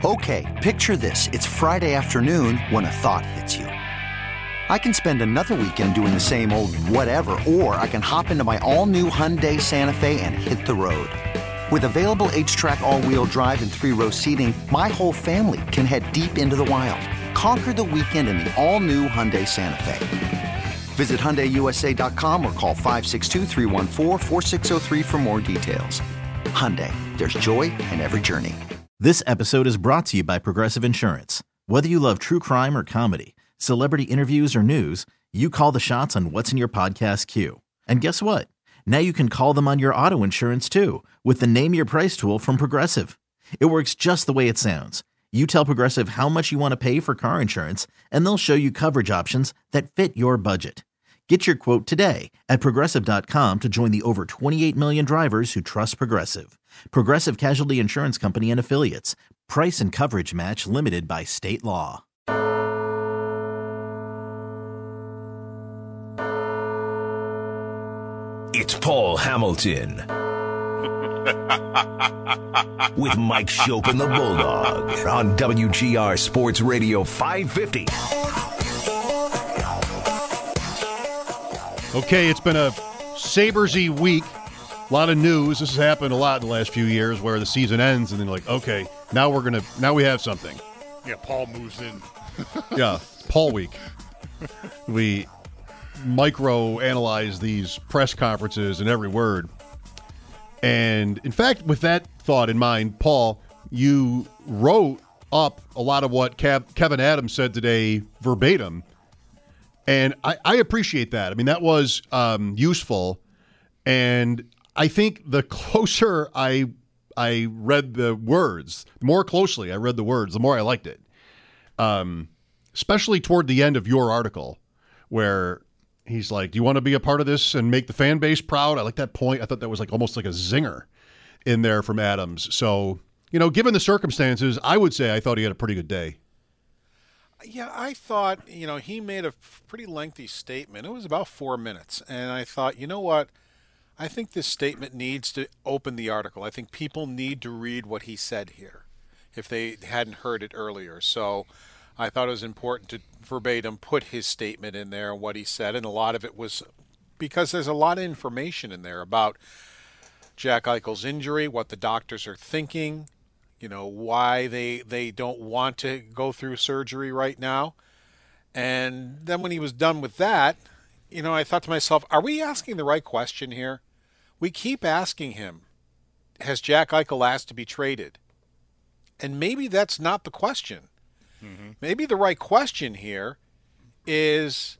Okay, picture this. It's Friday afternoon when a thought hits you. I can spend another weekend doing the same old whatever, or I can hop into my all-new Hyundai Santa Fe and hit the road. With available H-Track all-wheel drive and 3-row seating, my whole family can head deep into the wild. Conquer the weekend in the all-new Hyundai Santa Fe. Visit HyundaiUSA.com or call 562-314-4603 for more details. Hyundai, there's joy in every journey. This episode is brought to you by Progressive Insurance. Whether you love true crime or comedy, celebrity interviews or news, you call the shots on what's in your podcast queue. And guess what? Now you can call them on your auto insurance too with the Name Your Price tool from Progressive. It works just the way it sounds. You tell Progressive how much you want to pay for car insurance, and they'll show you coverage options that fit your budget. Get your quote today at Progressive.com to join the over 28 million drivers who trust Progressive. Progressive Casualty Insurance Company and Affiliates. Price and coverage match limited by state law. It's Paul Hamilton with Mike Shope and the Bulldog on WGR Sports Radio 550. Okay, it's been a Sabres-y week. A lot of news. This has happened a lot in the last few years where the season ends and then like, okay, now we have something. Yeah, Paul moves in. Yeah, Paul week. We micro-analyze these press conferences and every word. And in fact, with that thought in mind, Paul, you wrote up a lot of what Kevyn Adams said today verbatim. And I appreciate that. I mean, that was useful. And I think the closer I read the words, the more closely I read the words, the more I liked it. Especially toward the end of your article where he's like, do you want to be a part of this and make the fan base proud? I like that point. I thought that was like almost like a zinger in there from Adams. So, given the circumstances, I would say I thought he had a pretty good day. Yeah, I thought, he made a pretty lengthy statement. It was about 4 minutes. And I thought, you know what? I think this statement needs to open the article. I think people need to read what he said here if they hadn't heard it earlier. So I thought it was important to verbatim put his statement in there and what he said. And a lot of it was because there's a lot of information in there about Jack Eichel's injury, what the doctors are thinking, why they don't want to go through surgery right now. And then when he was done with that, I thought to myself, are we asking the right question here? We keep asking him, has Jack Eichel asked to be traded? And maybe that's not the question. Mm-hmm. Maybe the right question here is,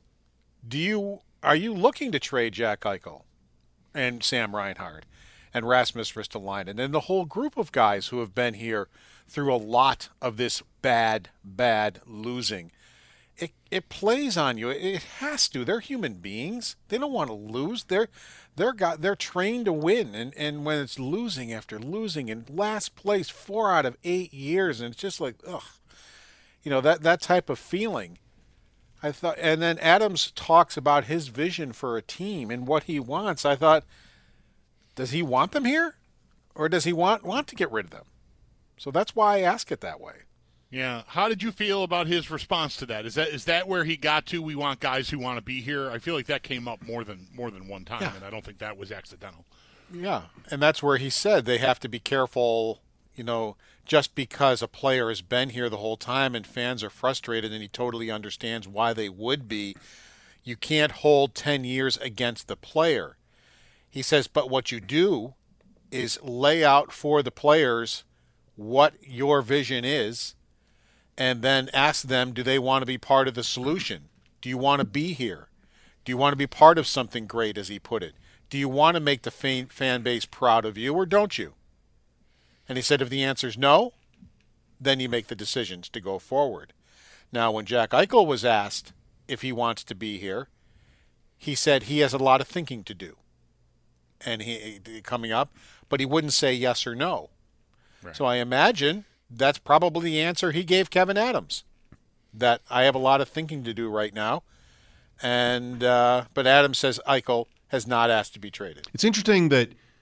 are you looking to trade Jack Eichel and Sam Reinhart and Rasmus Ristolainen and the whole group of guys who have been here through a lot of this bad losing? It plays on you. It has to. They're human beings. They don't want to lose. They're trained to win. And when it's losing after losing in last place 4 out of 8 years, and it's just like, ugh. That type of feeling. I thought, and then Adams talks about his vision for a team and what he wants. I thought, does he want them here, or does he want to get rid of them? So that's why I ask it that way. Yeah. How did you feel about his response to that? Is that where he got to? We want guys who want to be here. I feel like that came up more than one time, yeah. And I don't think that was accidental. Yeah, and that's where he said they have to be careful. Just because a player has been here the whole time and fans are frustrated, and he totally understands why they would be, you can't hold 10 years against the player. He says, but what you do is lay out for the players what your vision is, and then ask them, do they want to be part of the solution? Do you want to be here? Do you want to be part of something great, as he put it? Do you want to make the fan base proud of you, or don't you? And he said if the answer is no, then you make the decisions to go forward. Now, when Jack Eichel was asked if he wants to be here, he said he has a lot of thinking to do and he coming up, but he wouldn't say yes or no. Right. So I imagine that's probably the answer he gave Kevyn Adams, that I have a lot of thinking to do right now. And but Adams says Eichel has not asked to be traded. It's interesting that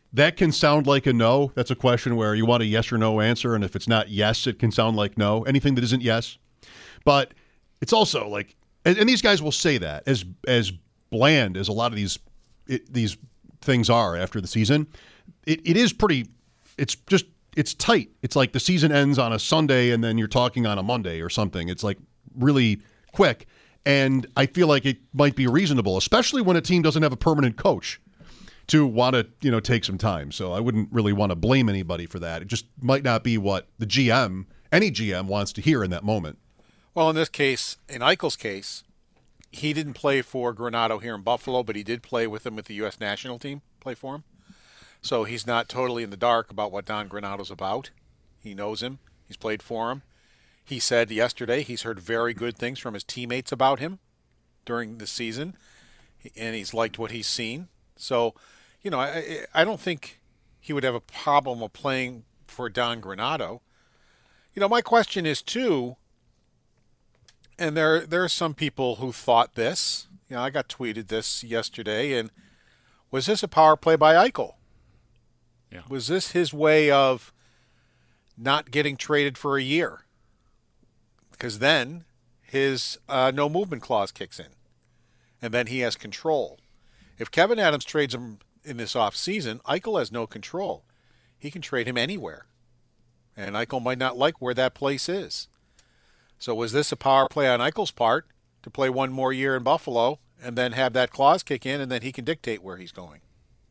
that can sound like a no. That's a question where you want a yes or no answer, and if it's not yes, it can sound like no. Anything that isn't yes. But it's also like, and these guys will say that as bland as a lot of these things are after the season. It is pretty. It's tight. It's like the season ends on a Sunday, and then you're talking on a Monday or something. It's like really quick, and I feel like it might be reasonable, especially when a team doesn't have a permanent coach, to want to take some time. So I wouldn't really want to blame anybody for that. It just might not be what the GM, any GM, wants to hear in that moment. Well, in this case, in Eichel's case, he didn't play for Granato here in Buffalo, but he did play with him with the U.S. national team, play for him. So he's not totally in the dark about what Don Granato's about. He knows him. He's played for him. He said yesterday he's heard very good things from his teammates about him during the season, and he's liked what he's seen. So, I don't think he would have a problem of playing for Don Granato. My question is, too, and there are some people who thought this. I got tweeted this yesterday, and was this a power play by Eichel? Yeah. Was this his way of not getting traded for a year? Because then his no movement clause kicks in, and then he has control. If Kevin Adams trades him in this offseason, Eichel has no control. He can trade him anywhere, and Eichel might not like where that place is. So was this a power play on Eichel's part to play one more year in Buffalo and then have that clause kick in, and then he can dictate where he's going?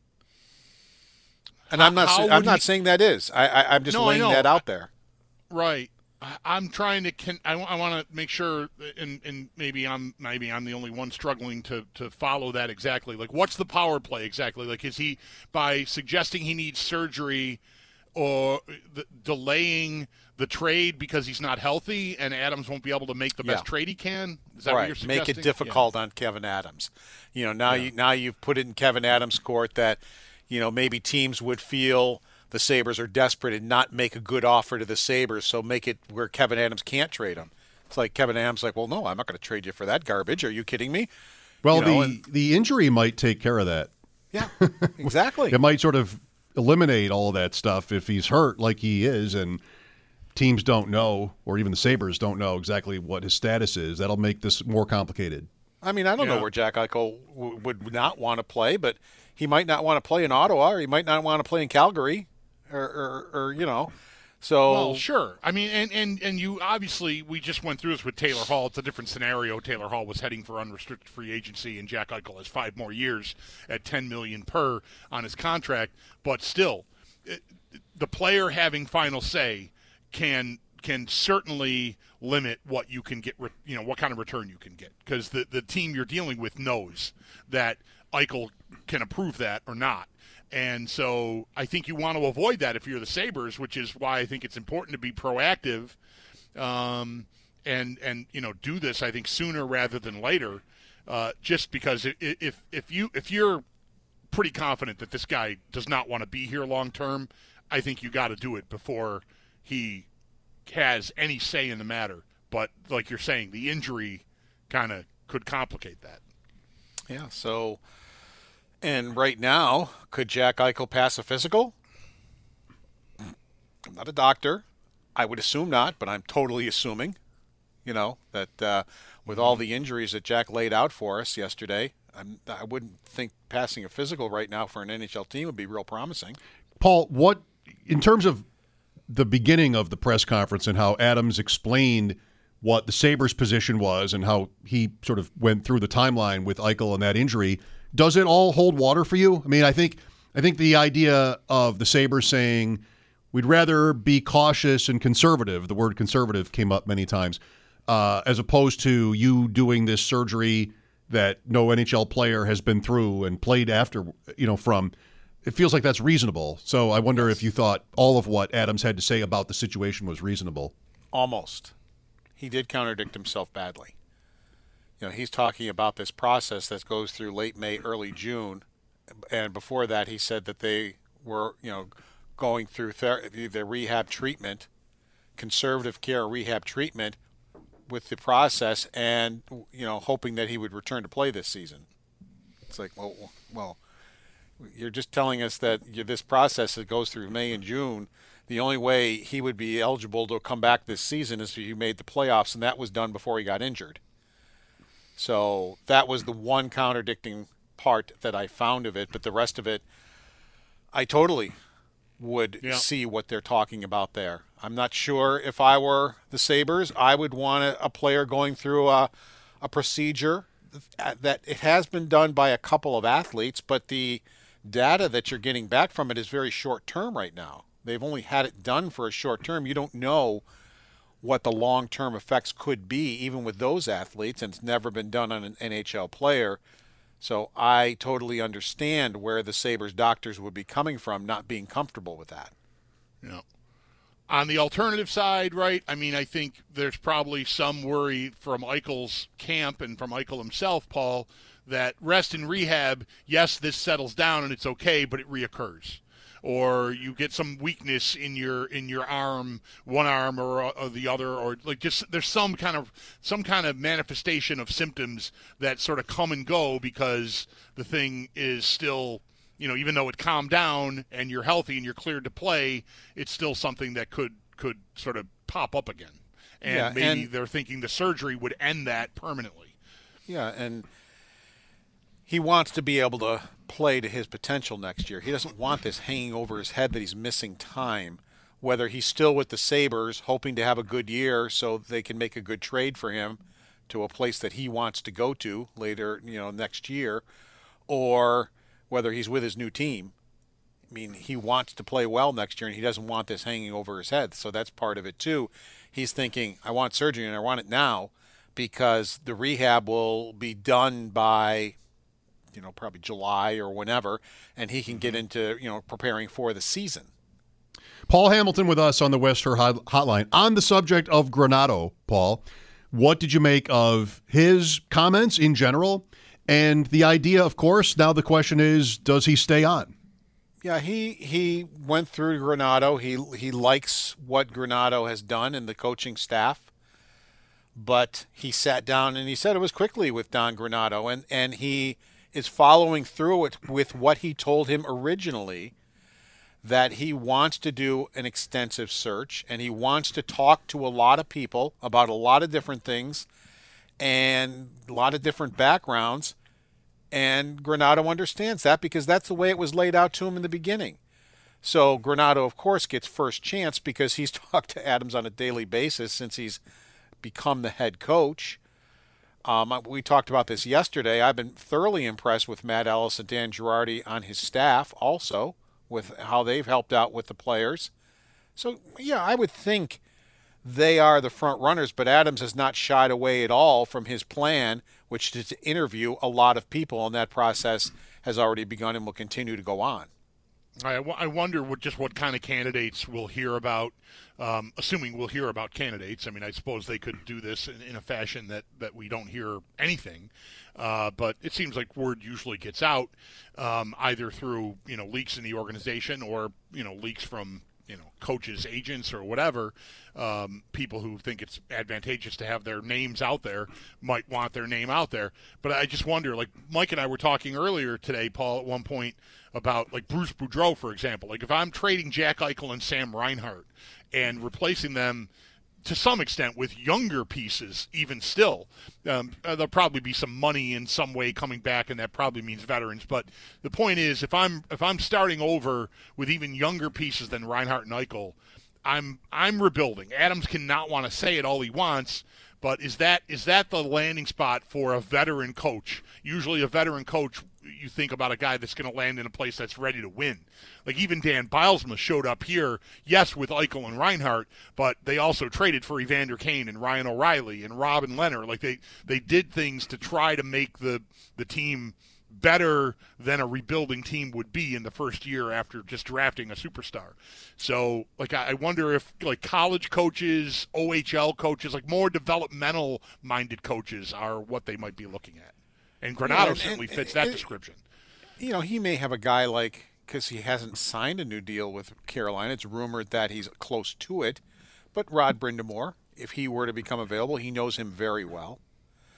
And I'm not saying that is. I'm just laying that out there. Right. I'm trying to. I want to make sure, and maybe I'm the only one struggling to follow that exactly. Like, what's the power play exactly? Like, is he by suggesting he needs surgery or delaying the trade because he's not healthy and Adams won't be able to make the best trade he can? Is that what you're suggesting? Make it difficult on Kevin Adams. Now you've put it in Kevin Adams' court that maybe teams would feel the Sabres are desperate and not make a good offer to the Sabres, so make it where Kevin Adams can't trade him. It's like Kevin Adams like, well, no, I'm not going to trade you for that garbage. Are you kidding me? Well, the injury might take care of that. Yeah, exactly. It might sort of eliminate all of that stuff if he's hurt like he is, and teams don't know, or even the Sabres don't know exactly what his status is. That'll make this more complicated. I mean, I don't know where Jack Eichel would not want to play, but he might not want to play in Ottawa, or he might not want to play in Calgary, or So well, sure. I mean, and you obviously, we just went through this with Taylor Hall. It's a different scenario. Taylor Hall was heading for unrestricted free agency, and Jack Eichel has 5 more years at $10 million per on his contract. But still, the player having final say can certainly limit what you can get, what kind of return you can get, because the team you're dealing with knows that Eichel can approve that or not. And so I think you want to avoid that if you're the Sabres, which is why I think it's important to be proactive and do this, I think, sooner rather than later, just because if you're pretty confident that this guy does not want to be here long term, I think you got to do it before he has any say in the matter. But like you're saying, the injury kind of could complicate that. Yeah, so... And right now, could Jack Eichel pass a physical? I'm not a doctor. I would assume not, but I'm totally assuming, that with all the injuries that Jack laid out for us yesterday, I wouldn't think passing a physical right now for an NHL team would be real promising. Paul, what, in terms of the beginning of the press conference and how Adams explained what the Sabres' position was and how he sort of went through the timeline with Eichel and that injury, does it all hold water for you? I mean, I think the idea of the Sabres saying we'd rather be cautious and conservative, the word conservative came up many times, as opposed to you doing this surgery that no NHL player has been through and played after, from, it feels like that's reasonable. So I wonder if you thought all of what Adams had to say about the situation was reasonable. Almost. He did contradict himself badly. He's talking about this process that goes through late May, early June. And before that, he said that they were, going through the rehab treatment, conservative care rehab treatment with the process and, hoping that he would return to play this season. It's like, well, You're just telling us that this process that goes through May and June, the only way he would be eligible to come back this season is if he made the playoffs, and that was done before he got injured. So that was the one contradicting part that I found of it, but the rest of it, I totally would see what they're talking about there. I'm not sure if I were the Sabres, I would want a player going through a procedure that it has been done by a couple of athletes, but the data that you're getting back from it is very short term right now. They've only had it done for a short term. You don't know what the long-term effects could be, even with those athletes, and it's never been done on an NHL player. So I totally understand where the Sabres doctors would be coming from, not being comfortable with that. Yeah. On the alternative side, right, I mean, I think there's probably some worry from Eichel's camp and from Eichel himself, Paul, that rest and rehab, yes, this settles down and it's okay, but it reoccurs. Or you get some weakness in your arm, one arm or the other, or like just there's some kind of manifestation of symptoms that sort of come and go because the thing is still, even though it calmed down and you're healthy and you're cleared to play, it's still something that could sort of pop up again. And maybe they're thinking the surgery would end that permanently. Yeah, and he wants to be able to play to his potential next year. He doesn't want this hanging over his head that he's missing time, whether he's still with the Sabres hoping to have a good year so they can make a good trade for him to a place that he wants to go to later, next year, or whether he's with his new team. I mean, he wants to play well next year, and he doesn't want this hanging over his head, so that's part of it too. He's thinking, I want surgery, and I want it now because the rehab will be done by probably July or whenever, and he can get into, preparing for the season. Paul Hamilton with us on the Western Hotline. On the subject of Granato, Paul, what did you make of his comments in general? And the idea, of course, now the question is, does he stay on? Yeah, he went through Granato. He likes what Granato has done and the coaching staff. But he sat down and he said it was quickly with Don Granato, and he is following through it with what he told him originally, that he wants to do an extensive search and he wants to talk to a lot of people about a lot of different things and a lot of different backgrounds. And Granato understands that because that's the way it was laid out to him in the beginning. So Granato, of course, gets first chance because he's talked to Adams on a daily basis since he's become the head coach. We talked about this yesterday. I've been thoroughly impressed with Matt Ellis and Dan Girardi on his staff also, with how they've helped out with the players. So, yeah, I would think they are the front runners, but Adams has not shied away at all from his plan, which is to interview a lot of people, and that process has already begun and will continue to go on. I wonder what kind of candidates we'll hear about, assuming we'll hear about candidates. I mean, I suppose they could do this in a fashion that we don't hear anything. But it seems like word usually gets out either through, leaks in the organization or, leaks from, coaches, agents, or whatever. People who think it's advantageous to have their names out there might want their name out there. But I just wonder, like Mike and I were talking earlier today, Paul, at one point about like Bruce Boudreau, for example. Like if I'm trading Jack Eichel and Sam Reinhart and replacing them to some extent with younger pieces, even still, there'll probably be some money in some way coming back, and that probably means veterans. But the point is, if I'm starting over with even younger pieces than Reinhart and Eichel, I'm rebuilding. Adams cannot want to say it all he wants, but is that the landing spot for a veteran coach? Usually, a veteran coach, you think about a guy that's going to land in a place that's ready to win. Like even Dan Bilesma showed up here, yes, with Eichel and Reinhart, but they also traded for Evander Kane and Ryan O'Reilly and Robin Leonard. Like they did things to try to make the team better than a rebuilding team would be in the first year after just drafting a superstar. So, like, I wonder if, like, college coaches, OHL coaches, like, more developmental-minded coaches are what they might be looking at. And Granato certainly fits that description. He may have a guy like, because he hasn't signed a new deal with Carolina, it's rumored that he's close to it, but Rod Brindamore, if he were to become available, he knows him very well.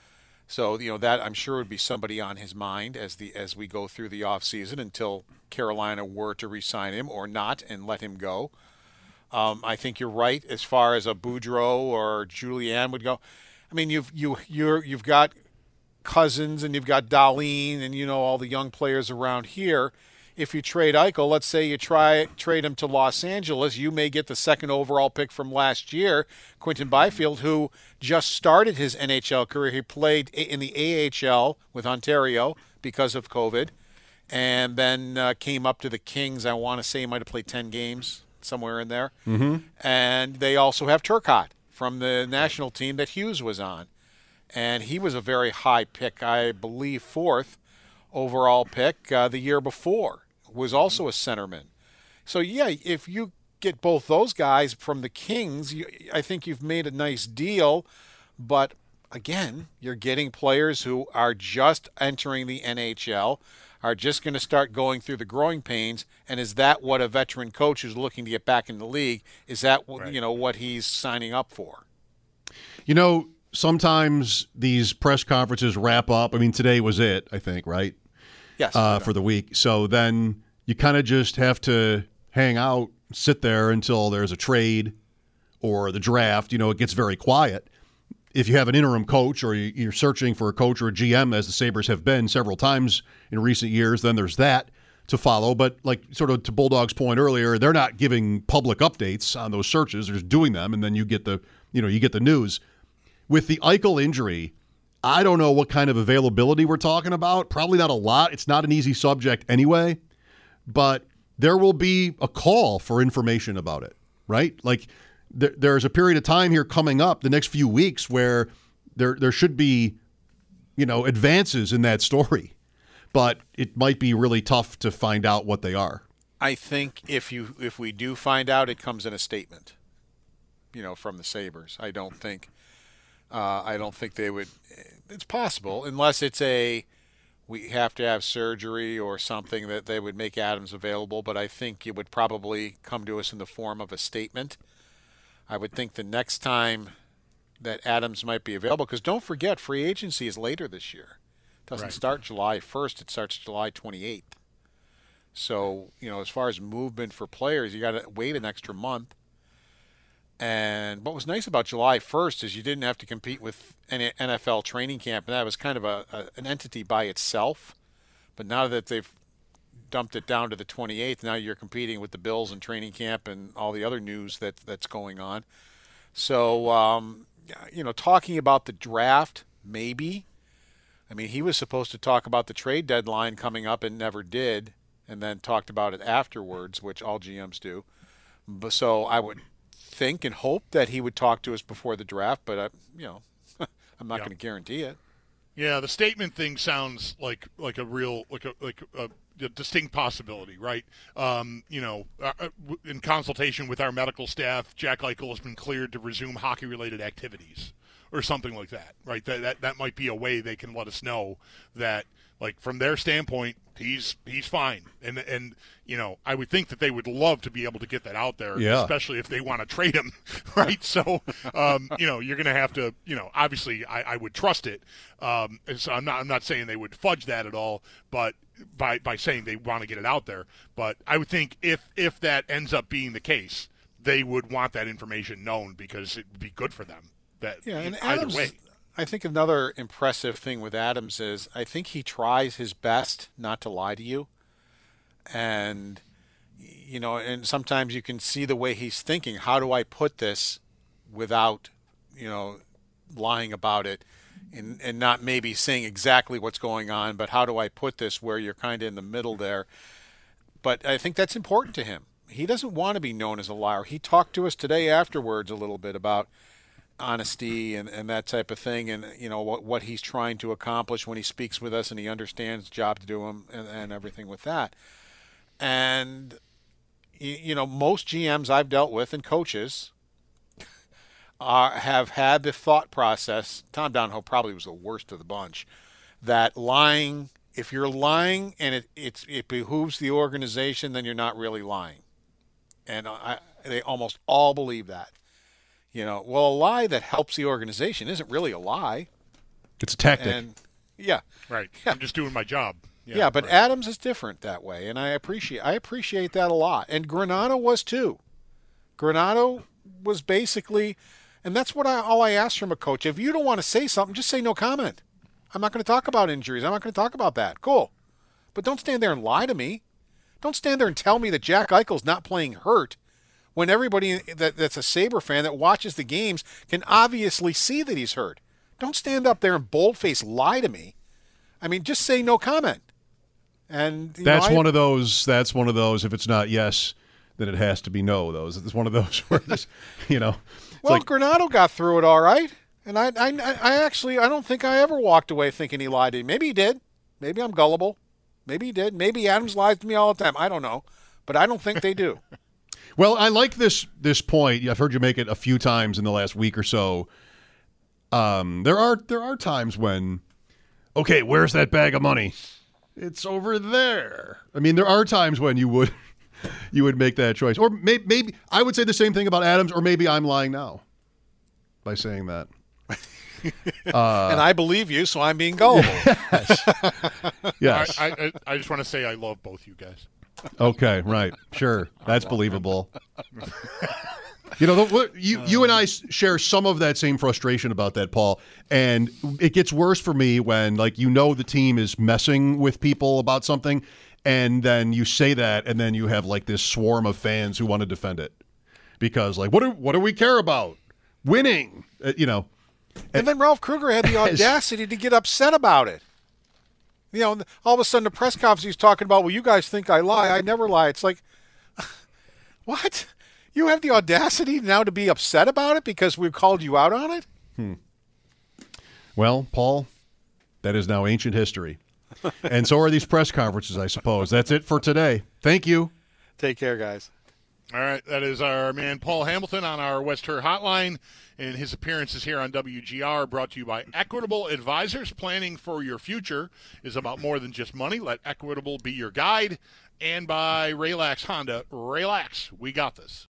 So, that I'm sure would be somebody on his mind as we go through the offseason until Carolina were to re-sign him or not and let him go. I think you're right as far as a Boudreau or Julian would go. I mean, you've got Cousins and you've got Dahlin and all the young players around here. If you trade Eichel, let's say you trade him to Los Angeles, you may get the second overall pick from last year, Quinton Byfield, who just started his NHL career. He played in the AHL with Ontario because of COVID, and then came up to the Kings. I want to say he might have played 10 games, somewhere in there. Mm-hmm. And they also have Turcotte from the national team that Hughes was on. And he was a very high pick, I believe, 4th overall pick the year before, was also a centerman. So, yeah, if you get both those guys from the Kings, I think you've made a nice deal. But, again, you're getting players who are just entering the NHL, are just going to start going through the growing pains. And is that what a veteran coach who's looking to get back in the league, is that what he's signing up for? Sometimes these press conferences wrap up. I mean, today was it, I think, right? Yes. For the week. So then you kind of just have to hang out, sit there until there's a trade or the draft. It gets very quiet. If you have an interim coach or you're searching for a coach or a GM, as the Sabres have been several times in recent years, then there's that to follow. But like sort of to Bulldog's point earlier, they're not giving public updates on those searches. They're just doing them, and then you get the news. With the Eichel injury, I don't know what kind of availability we're talking about. Probably not a lot. It's not an easy subject anyway. But there will be a call for information about it, right? Like there's a period of time here coming up the next few weeks where there should be, advances in that story. But it might be really tough to find out what they are. I think if we do find out, it comes in a statement, from the Sabres. I don't think they would. It's possible, unless it's we have to have surgery or something, that they would make Adams available. But I think it would probably come to us in the form of a statement. I would think the next time that Adams might be available, because don't forget, free agency is later this year. It doesn't start July 1st. It starts July 28th. So, as far as movement for players, you got to wait an extra month. And what was nice about July 1st is you didn't have to compete with an NFL training camp, and that was kind of an entity by itself. But now that they've dumped it down to the 28th, now you're competing with the Bills in training camp and all the other news that's going on. So, talking about the draft, maybe. I mean, he was supposed to talk about the trade deadline coming up and never did, and then talked about it afterwards, which all GMs do. But so I would think and hope that he would talk to us before the draft, but I'm not going to guarantee it. Yeah, the statement thing sounds like a real a distinct possibility, right? In consultation with our medical staff, Jack Eichel has been cleared to resume hockey-related activities or something like that, right? That might be a way they can let us know that, like, from their standpoint, he's fine. And I would think that they would love to be able to get that out there, especially if they want to trade him, right? So, you're going to have to, obviously I would trust it. So I'm not saying they would fudge that at all, but by saying they want to get it out there. But I would think if that ends up being the case, they would want that information known because it would be good for them. And either Adams, way. I think another impressive thing with Adams is I think he tries his best not to lie to you. And, and sometimes you can see the way he's thinking. How do I put this without, lying about it and not maybe saying exactly what's going on, but how do I put this where you're kind of in the middle there? But I think that's important to him. He doesn't want to be known as a liar. He talked to us today afterwards a little bit about honesty and that type of thing, and what he's trying to accomplish when he speaks with us, and he understands the job to do him and everything with that. And most GMs I've dealt with and coaches have had the thought process. Tom Donahoe probably was the worst of the bunch. That lying, if you're lying and it behooves the organization, then you're not really lying. And they almost all believe that. Well, a lie that helps the organization isn't really a lie. It's a tactic. And yeah, Right. Yeah. I'm just doing my job. yeah, but right. Adams is different that way, and I appreciate that a lot. And Granato was too. Granato was basically, and that's what all I ask from a coach. If you don't want to say something, just say no comment. I'm not going to talk about injuries. I'm not going to talk about that. Cool. But don't stand there and lie to me. Don't stand there and tell me that Jack Eichel's not playing hurt when everybody that's a Sabre fan that watches the games can obviously see that he's hurt. Don't stand up there and boldface lie to me. I mean, just say no comment. And That's one of those. If it's not yes, then it has to be no. It's one of those where Well, Granato got through it all right, and I don't think I ever walked away thinking he lied to me. Maybe he did. Maybe I'm gullible. Maybe he did. Maybe Adams lies to me all the time. I don't know, but I don't think they do. Well, I like this point. I've heard you make it a few times in the last week or so. There are times when, okay, where's that bag of money? It's over there. I mean, there are times when you would make that choice, or maybe I would say the same thing about Adams, or maybe I'm lying now by saying that. And I believe you, so I'm being gullible. Yes. I just want to say I love both you guys. Okay, right. Sure. That's believable. You and I share some of that same frustration about that, Paul. And it gets worse for me when, the team is messing with people about something, and then you say that, and then you have, this swarm of fans who want to defend it. Because, what do we care about? Winning, And then Ralph Kruger had the audacity to get upset about it. All of a sudden, the press conference, he's talking about, well, you guys think I lie. I never lie. It's like, what? You have the audacity now to be upset about it because we've called you out on it? Well, Paul, that is now ancient history. And so are these press conferences, I suppose. That's it for today. Thank you. Take care, guys. All right, that is our man Paul Hamilton on our West Her Hotline, and his appearances here on WGR brought to you by Equitable Advisors. Planning for your future is about more than just money. Let Equitable be your guide. And by Relax Honda. Relax, we got this.